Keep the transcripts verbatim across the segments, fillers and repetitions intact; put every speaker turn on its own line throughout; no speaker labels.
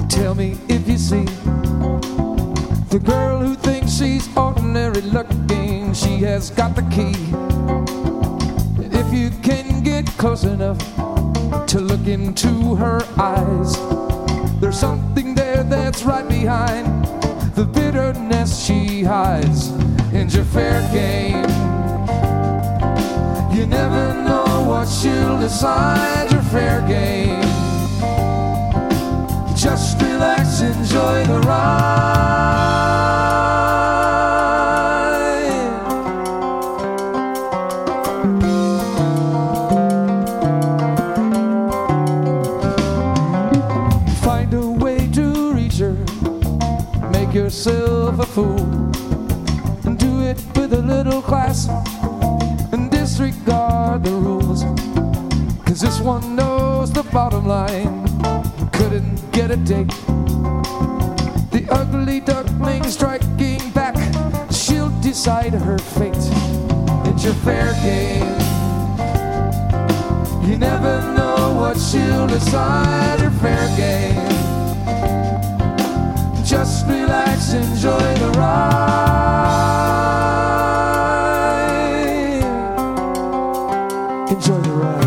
Tell me if you see the girl who thinks she's ordinary looking. She has got the key. If you can get close enough to look into her eyes, there's something there that's right behind the bitterness she hides. And you're fair game. You never know what she'll decide. You're fair game. Just relax, enjoy the ride. Find a way to reach her. Make yourself a fool. And do it with a little class. And disregard the rules. Cause this one knows the bottom line. Couldn't get a date. The ugly duckling striking back. She'll decide her fate. It's your fair game. You never know what she'll decide. Your fair game. Just relax, enjoy the ride. Enjoy the ride.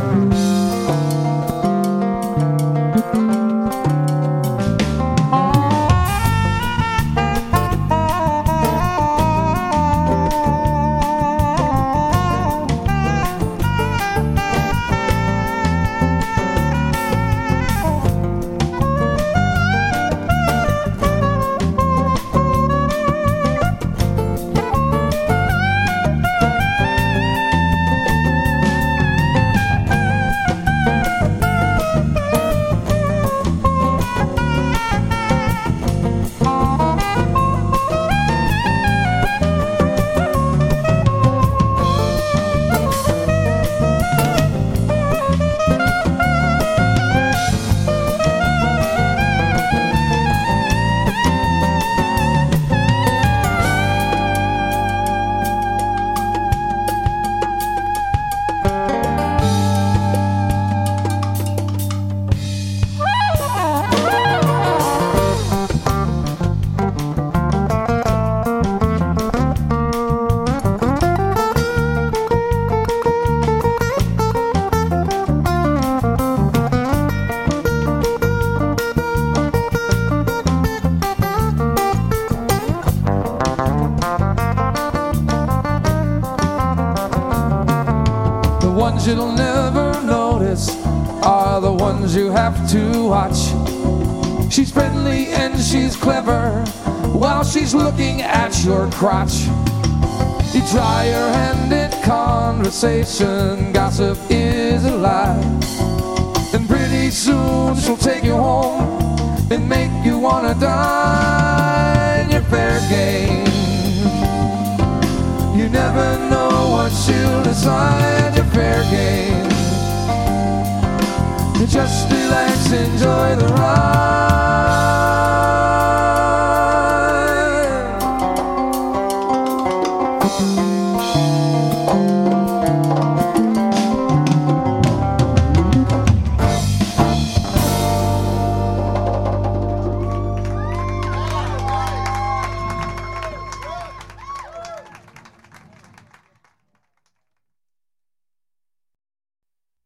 The ones you'll never notice are the ones you have to watch. She's friendly and she's clever while she's looking at your crotch. You try her hand in conversation, gossip is a lie. And pretty soon she'll take you home and make you wanna die. Your fair game. You never know what she'll decide. Your fair game. You just relax, enjoy the ride.